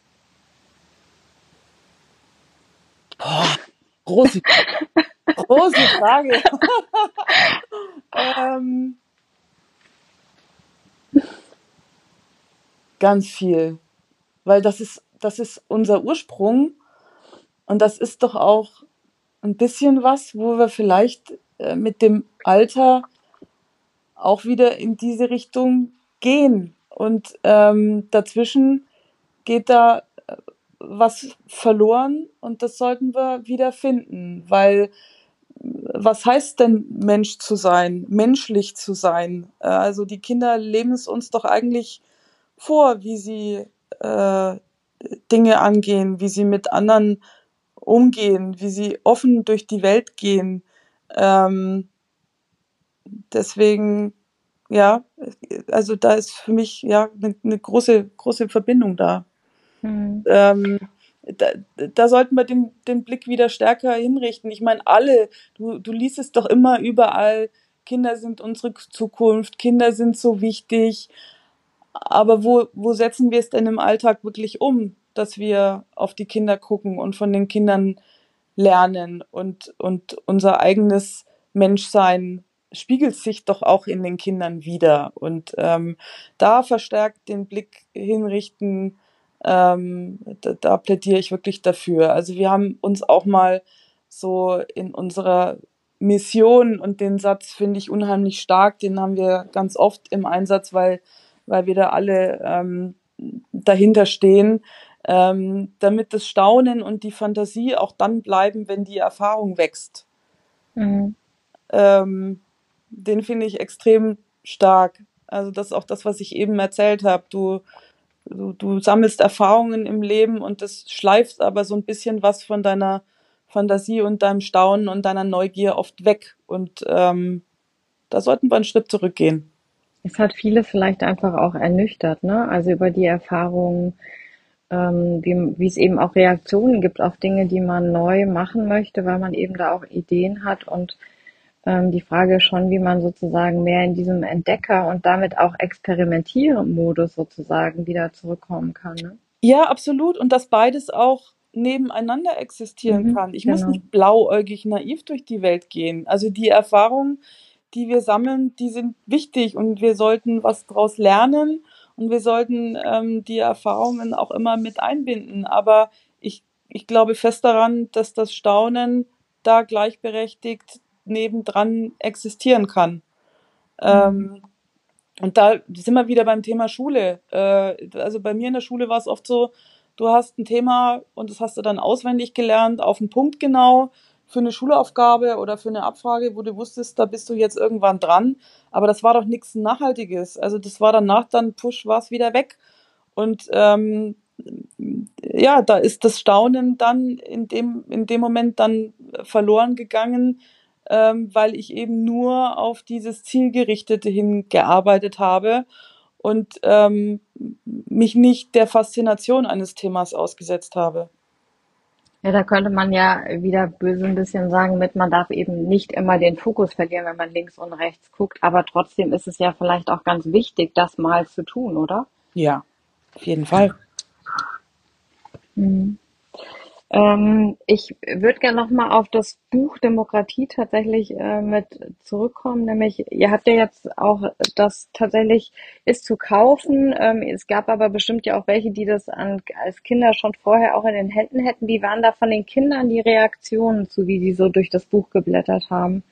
Boah, große, große Frage. ähm, ganz viel, weil das ist, das ist unser Ursprung und das ist doch auch ein bisschen was, wo wir vielleicht äh, mit dem Alter auch wieder in diese Richtung gehen. Und ähm, dazwischen geht da äh, was verloren und das sollten wir wieder finden, weil was heißt denn Mensch zu sein, menschlich zu sein? Äh, also die Kinder leben es uns doch eigentlich vor, wie sie äh, Dinge angehen, wie sie mit anderen umgehen, wie sie offen durch die Welt gehen. Ähm, deswegen, ja, also da ist für mich ja eine, eine große, große Verbindung da. Hm. Ähm, da, da sollten wir den, den Blick wieder stärker hinrichten. Ich meine, alle, du, du liest es doch immer überall, Kinder sind unsere Zukunft, Kinder sind so wichtig, aber wo, wo setzen wir es denn im Alltag wirklich um, dass wir auf die Kinder gucken und von den Kindern lernen und, und unser eigenes Menschsein spiegelt sich doch auch in den Kindern wieder. Und ähm, da verstärkt den Blick hinrichten, ähm, da, da plädiere ich wirklich dafür. Also wir haben uns auch mal so in unserer Mission und den Satz finde ich unheimlich stark, den haben wir ganz oft im Einsatz, weil, weil wir da alle ähm, dahinter stehen, ähm, damit das Staunen und die Fantasie auch dann bleiben, wenn die Erfahrung wächst. Mhm. Ähm, den finde ich extrem stark. Also das ist auch das, was ich eben erzählt habe. Du, du, du sammelst Erfahrungen im Leben und das schleift aber so ein bisschen was von deiner Fantasie und deinem Staunen und deiner Neugier oft weg. Und ähm, da sollten wir einen Schritt zurückgehen. Es hat viele vielleicht einfach auch ernüchtert, ne? Also über die Erfahrungen ähm, wie, wie es eben auch Reaktionen gibt auf Dinge, die man neu machen möchte, weil man eben da auch Ideen hat und ähm, die Frage ist schon, wie man sozusagen mehr in diesem Entdecker und damit auch Experimentieren-Modus sozusagen wieder zurückkommen kann. Ne? Ja, absolut. Und dass beides auch nebeneinander existieren Mhm, kann. Ich muss genau. nicht blauäugig naiv durch die Welt gehen. Also die Erfahrungen, die wir sammeln, die sind wichtig und wir sollten was daraus lernen und wir sollten ähm, die Erfahrungen auch immer mit einbinden. Aber ich, ich glaube fest daran, dass das Staunen da gleichberechtigt nebendran existieren kann. Ähm, und da sind wir wieder beim Thema Schule. Äh, also bei mir in der Schule war es oft so, du hast ein Thema und das hast du dann auswendig gelernt, auf den Punkt genau, für eine Schulaufgabe oder für eine Abfrage, wo du wusstest, da bist du jetzt irgendwann dran. Aber das war doch nichts Nachhaltiges. Also das war danach dann, push, war es wieder weg. Und ähm, ja, da ist das Staunen dann in dem, in dem Moment dann verloren gegangen, ähm, weil ich eben nur auf dieses Zielgerichtete hingearbeitet habe und ähm, mich nicht der Faszination eines Themas ausgesetzt habe. Ja, da könnte man ja wieder böse ein bisschen sagen mit, man darf eben nicht immer den Fokus verlieren, wenn man links und rechts guckt, aber trotzdem ist es ja vielleicht auch ganz wichtig, das mal zu tun, oder? Ja, auf jeden Fall. Mhm. Ähm, ich würde gerne nochmal auf das Buch Demokratie tatsächlich äh, mit zurückkommen, nämlich ihr habt ja jetzt auch das tatsächlich ist zu kaufen. Ähm, es gab aber bestimmt ja auch welche, die das an, als Kinder schon vorher auch in den Händen hätten. Wie waren da von den Kindern die Reaktionen zu, wie die so durch das Buch geblättert haben?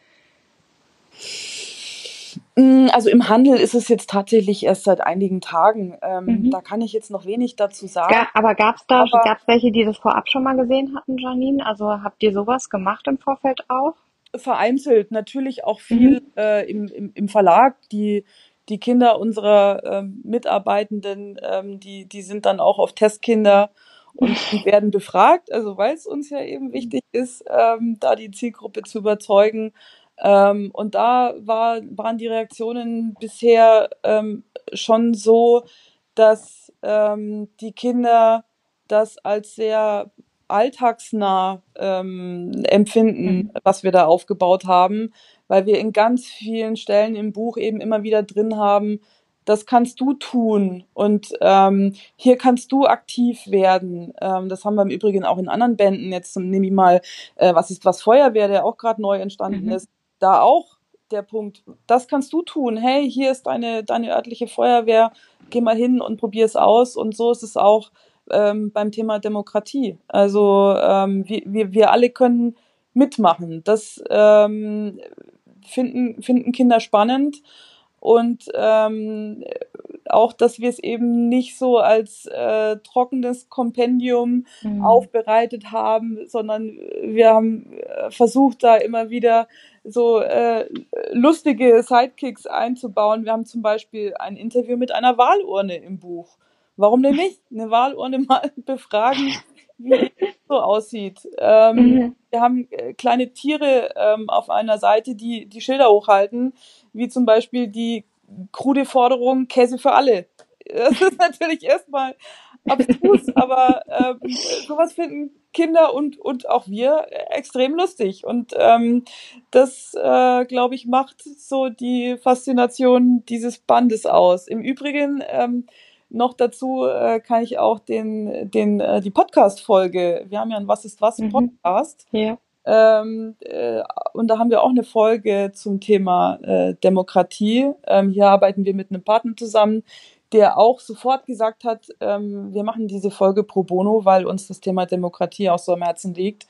Also im Handel ist es jetzt tatsächlich erst seit einigen Tagen. Ähm, Mhm. Da kann ich jetzt noch wenig dazu sagen. Ga aber gab es da, Aber gab's welche, die das vorab schon mal gesehen hatten, Janine? Also habt ihr sowas gemacht im Vorfeld auch? vereinzelt, natürlich auch viel Mhm. äh, im, im, im Verlag. Die, die Kinder unserer ähm, Mitarbeitenden, ähm, die, die sind dann auch auf Testkinder und, und werden befragt, also weil es uns ja eben wichtig ist, ähm, da die Zielgruppe zu überzeugen. Ähm, und da war, waren die Reaktionen bisher ähm, schon so, dass ähm, die Kinder das als sehr alltagsnah ähm, empfinden, Mhm. was wir da aufgebaut haben, weil wir in ganz vielen Stellen im Buch eben immer wieder drin haben, das kannst du tun und ähm, hier kannst du aktiv werden. Ähm, das haben wir im Übrigen auch in anderen Bänden. Jetzt nehme ich mal, äh, was ist was Feuerwehr, der auch gerade neu entstanden Mhm. ist. Da auch der Punkt, das kannst du tun. Hey, hier ist deine, deine örtliche Feuerwehr, geh mal hin und probier es aus. Und so ist es auch ähm, beim Thema Demokratie. Also ähm, wir, wir, wir alle können mitmachen. Das ähm, finden, finden Kinder spannend. Und ähm, auch, dass wir es eben nicht so als äh, trockenes Kompendium Mhm. aufbereitet haben, sondern wir haben äh, versucht, da immer wieder so äh, lustige Sidekicks einzubauen. Wir haben zum Beispiel ein Interview mit einer Wahlurne im Buch. Warum denn nicht? Eine Wahlurne mal befragen, wie ihr so aussieht. Ähm, Mhm. wir haben äh, kleine Tiere ähm, auf einer Seite, die die Schilder hochhalten, wie zum Beispiel die krude Forderung Käse für alle. Das ist natürlich erstmal abstrus, aber ähm, sowas finden Kinder und, und auch wir extrem lustig. Und ähm, das, äh, glaube ich, macht so die Faszination dieses Bandes aus. Im Übrigen ähm, noch dazu äh, kann ich auch den, den, äh, die Podcast-Folge, wir haben ja ein Was ist was Mhm. Podcast, Ja. ähm, äh, und da haben wir auch eine Folge zum Thema äh, Demokratie. Ähm, hier arbeiten wir mit einem Partner zusammen, der auch sofort gesagt hat, ähm, wir machen diese Folge pro bono, weil uns das Thema Demokratie auch so am Herzen liegt.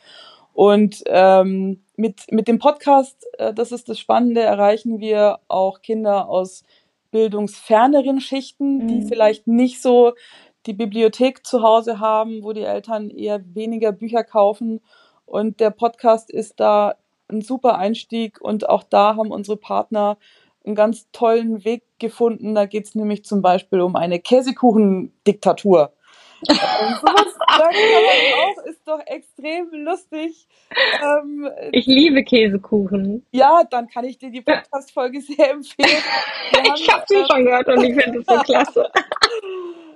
Und ähm, mit, mit dem Podcast, äh, das ist das Spannende, erreichen wir auch Kinder aus bildungsferneren Schichten, die Mhm. vielleicht nicht so die Bibliothek zu Hause haben, wo die Eltern eher weniger Bücher kaufen. Und der Podcast ist da ein super Einstieg. Und auch da haben unsere Partner einen ganz tollen Weg gefunden. Da geht es nämlich zum Beispiel um eine Käsekuchendiktatur. Ähm, sowas sagen kann man auch, ist doch extrem lustig. Ähm, Ich liebe Käsekuchen. ja, dann kann ich dir die Podcast-Folge sehr empfehlen. Wir haben, Ich habe sie ähm, schon gehört und ich finde es so klasse.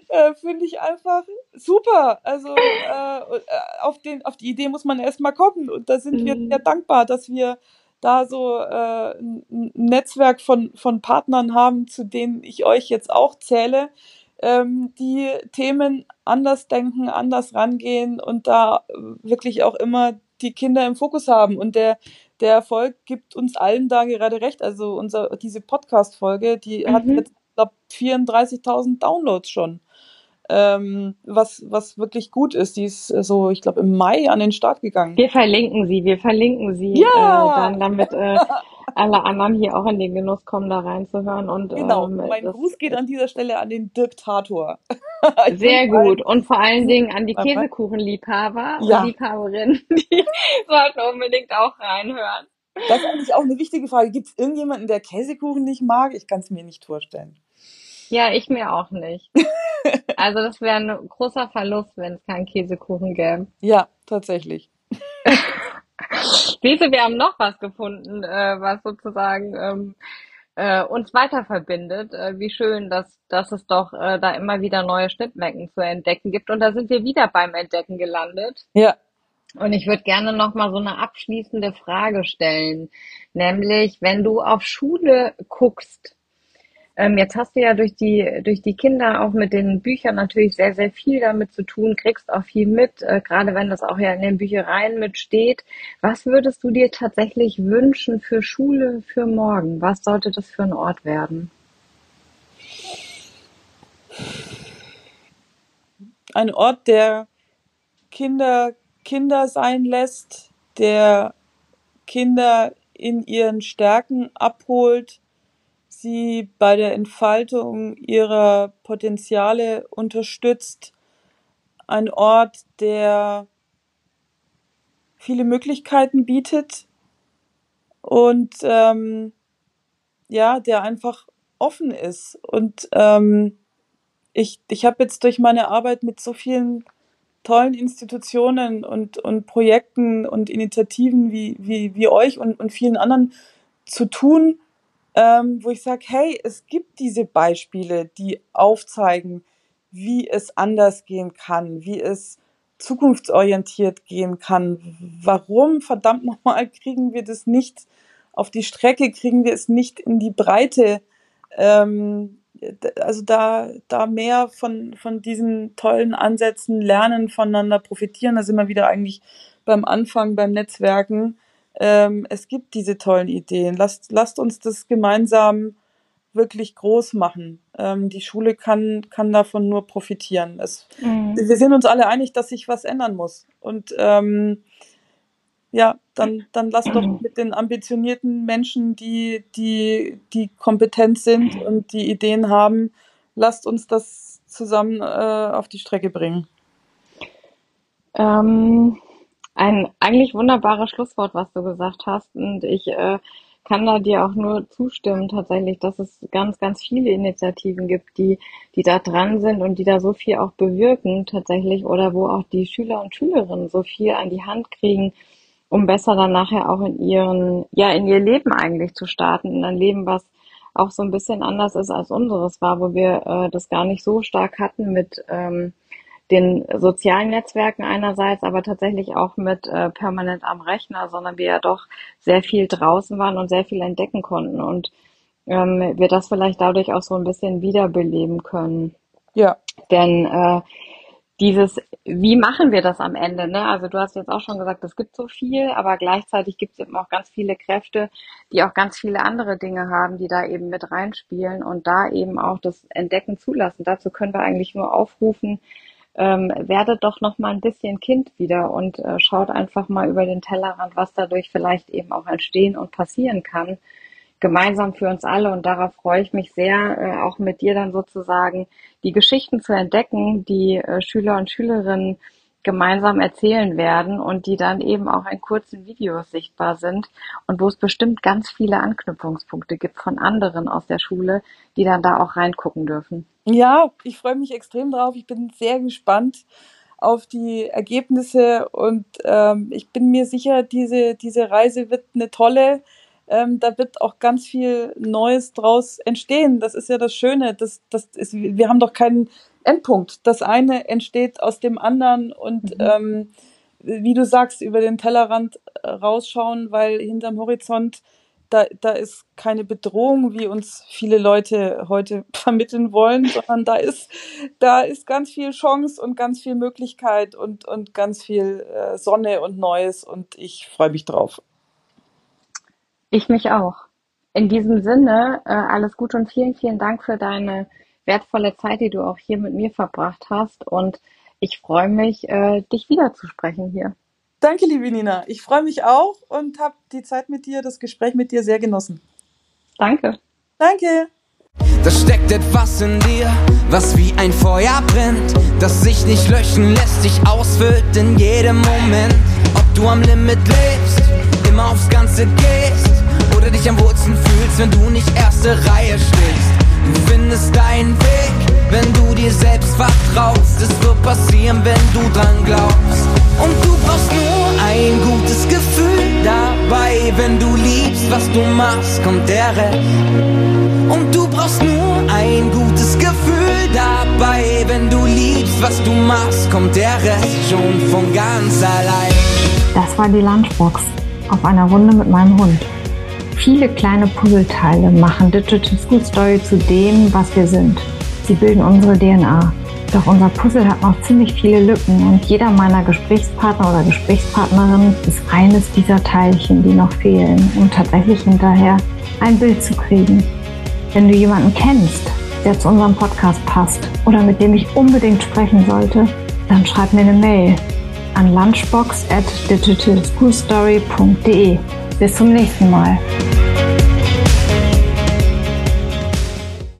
äh, finde ich einfach super. Also äh, auf den, auf die Idee muss man erst mal kommen und da sind wir sehr Mhm. dankbar, dass wir da so äh, ein ein Netzwerk von, von Partnern haben, zu denen ich euch jetzt auch zähle, ähm, die Themen anders denken, anders rangehen und da äh, wirklich auch immer die Kinder im Fokus haben. Und der, der Erfolg gibt uns allen da gerade recht. Also unser, diese Podcast-Folge, die hat Mhm. jetzt, glaube vierunddreißigtausend Downloads schon. Ähm, was, was wirklich gut ist. Die ist äh, so, ich glaube, im Mai an den Start gegangen. Wir verlinken sie, wir verlinken sie äh, Ja, dann, damit äh, alle anderen hier auch in den Genuss kommen, da reinzuhören. Und genau. ähm, Mein das Gruß geht an ist dieser Stelle an den Diktator. Ich sehr wünsche gut. allen Und vor allen guten Dingen an die Zusammenhalt. Käsekuchenliebhaber und Ja, Liebhaberinnen, die sollten unbedingt auch reinhören. das ist eigentlich auch eine wichtige Frage. Gibt es irgendjemanden, der Käsekuchen nicht mag? Ich kann es mir nicht vorstellen. Ja, ich mir auch nicht. Also das wäre ein großer Verlust, wenn es keinen Käsekuchen gäbe. Ja, tatsächlich. Siehst du, wir haben noch was gefunden, äh, was sozusagen ähm, äh, uns weiter verbindet. Äh, wie schön, dass, dass es doch äh, da immer wieder neue Schnittmengen zu entdecken gibt. Und da sind wir wieder beim Entdecken gelandet. Ja, Und ich würde gerne noch mal so eine abschließende Frage stellen, nämlich wenn du auf Schule guckst, ähm, jetzt hast du ja durch die, durch die Kinder auch mit den Büchern natürlich sehr, sehr viel damit zu tun, kriegst auch viel mit, äh, gerade wenn das auch ja in den Büchereien mitsteht. Was würdest du dir tatsächlich wünschen für Schule für morgen? Was sollte das für ein Ort werden? ein Ort, der Kinder Kinder sein lässt, der Kinder in ihren Stärken abholt, sie bei der Entfaltung ihrer Potenziale unterstützt. Ein Ort, der viele Möglichkeiten bietet und ähm, ja, der einfach offen ist. Und ähm, ich, ich habe jetzt durch meine Arbeit mit so vielen tollen Institutionen und, und Projekten und Initiativen wie, wie, wie euch und, und vielen anderen zu tun, ähm, wo ich sage, hey, es gibt diese Beispiele, die aufzeigen, wie es anders gehen kann, wie es zukunftsorientiert gehen kann. Warum, verdammt nochmal, kriegen wir das nicht auf die Strecke, kriegen wir es nicht in die Breite? Ähm, also da, da mehr von, von diesen tollen Ansätzen lernen, voneinander profitieren. Da sind wir wieder eigentlich beim Anfang, beim Netzwerken. Ähm, es gibt diese tollen Ideen. Lasst, lasst uns das gemeinsam wirklich groß machen. Ähm, die Schule kann, kann davon nur profitieren. Es, Mhm. wir sind uns alle einig, dass sich was ändern muss. Und ähm, ja, dann, dann lasst doch mit den ambitionierten Menschen, die, die, die kompetent sind und die Ideen haben, lasst uns das zusammen äh, auf die Strecke bringen. Ähm, ein eigentlich wunderbares Schlusswort, was du gesagt hast. Und ich äh, kann da dir auch nur zustimmen, tatsächlich, dass es ganz, ganz viele Initiativen gibt, die, die da dran sind und die da so viel auch bewirken, tatsächlich, oder wo auch die Schüler und Schülerinnen so viel an die Hand kriegen, um besser dann nachher auch in ihren, ja, in ihr Leben eigentlich zu starten, in ein Leben, was auch so ein bisschen anders ist als unseres war, wo wir äh, das gar nicht so stark hatten mit ähm, den sozialen Netzwerken einerseits, aber tatsächlich auch mit äh, permanent am Rechner, sondern wir ja doch sehr viel draußen waren und sehr viel entdecken konnten und ähm, wir das vielleicht dadurch auch so ein bisschen wiederbeleben können. Ja, Denn äh, dieses, wie machen wir das am Ende? Ne? Also du hast jetzt auch schon gesagt, es gibt so viel, aber gleichzeitig gibt es eben auch ganz viele Kräfte, die auch ganz viele andere Dinge haben, die da eben mit reinspielen und da eben auch das Entdecken zulassen. Dazu können wir eigentlich nur aufrufen, ähm, werdet doch noch mal ein bisschen Kind wieder und äh, schaut einfach mal über den Tellerrand, was dadurch vielleicht eben auch entstehen und passieren kann, gemeinsam für uns alle. Und darauf freue ich mich sehr, äh, auch mit dir dann sozusagen die Geschichten zu entdecken, die äh, Schüler und Schülerinnen gemeinsam erzählen werden und die dann eben auch in kurzen Videos sichtbar sind und wo es bestimmt ganz viele Anknüpfungspunkte gibt von anderen aus der Schule, die dann da auch reingucken dürfen. ja, ich freue mich extrem drauf. Ich bin sehr gespannt auf die Ergebnisse und ähm, ich bin mir sicher, diese, diese Reise wird eine tolle. Ähm, da wird auch ganz viel Neues draus entstehen. Das ist ja das Schöne. Das, das ist, wir haben doch keinen Endpunkt. Das eine entsteht aus dem anderen und mhm. ähm, wie du sagst, über den Tellerrand äh, rausschauen, weil hinterm Horizont Da, da ist keine Bedrohung, wie uns viele Leute heute vermitteln wollen, sondern da ist, da ist ganz viel Chance und ganz viel Möglichkeit und, und ganz viel äh, Sonne und Neues und ich freue mich drauf. Ich mich auch. In diesem Sinne, äh, alles Gute und vielen, vielen Dank für deine wertvolle Zeit, die du auch hier mit mir verbracht hast und ich freue mich, äh, dich wiederzusprechen hier. Danke, liebe Nina. Ich freue mich auch und habe die Zeit mit dir, das Gespräch mit dir sehr genossen. Danke. Danke. Da steckt etwas in dir, was wie ein Feuer brennt, das sich nicht löschen lässt, sich ausfüllt in jedem Moment. Ob du am Limit lebst, immer aufs Ganze gehst oder dich am Wurzeln fühlst, wenn du nicht erste Reihe stehst. Du findest deinen Weg, wenn du dir selbst vertraust. Es wird passieren, wenn du dran glaubst. Und du brauchst nur ein gutes Gefühl dabei. Wenn du liebst, was du machst, kommt der Rest. Und du brauchst nur ein gutes Gefühl dabei. Wenn du liebst, was du machst, kommt der Rest schon von ganz allein. Das war die Lunchbox auf einer Runde mit meinem Hund. Viele kleine Puzzleteile machen Digital School Story zu dem, was wir sind. Sie bilden unsere D N A. Doch unser Puzzle hat noch ziemlich viele Lücken und jeder meiner Gesprächspartner oder Gesprächspartnerin ist eines dieser Teilchen, die noch fehlen, um tatsächlich hinterher ein Bild zu kriegen. Wenn du jemanden kennst, der zu unserem Podcast passt oder mit dem ich unbedingt sprechen sollte, dann schreib mir eine Mail an lunchbox at digital school story punkt de. Bis zum nächsten Mal.